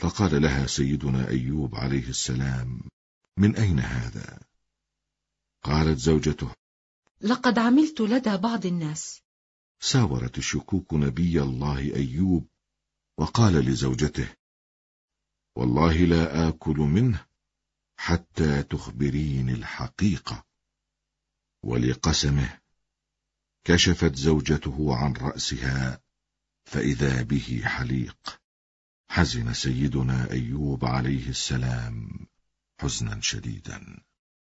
فقال لها سيدنا أيوب عليه السلام: من أين هذا؟ قالت زوجته: لقد عملت لدى بعض الناس. ساورت الشكوك نبي الله أيوب، وقال لزوجته: والله لا آكل منه حتى تخبريني الحقيقة. ولقسمه كشفت زوجته عن رأسها فإذا به حليق. حزن سيدنا أيوب عليه السلام حزنا شديدا.